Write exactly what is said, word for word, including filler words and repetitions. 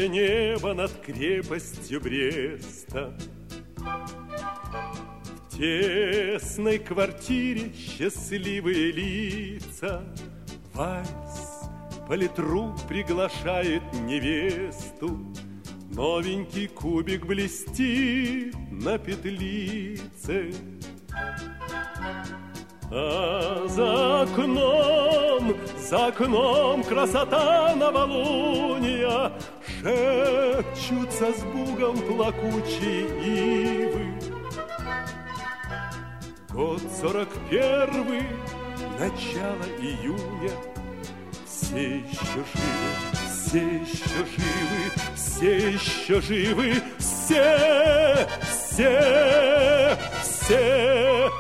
Голубое небо над крепостью Бреста. В тесной квартире счастливые лица. Вальс политрук приглашает невесту. Новенький кубик блестит на петлице. А за окном, за окном красота новолуния. Шепчутся с бугом плакучие ивы. Год сорок первый, начало июня. Все еще живы, все еще живы, все еще живы, все, все, все.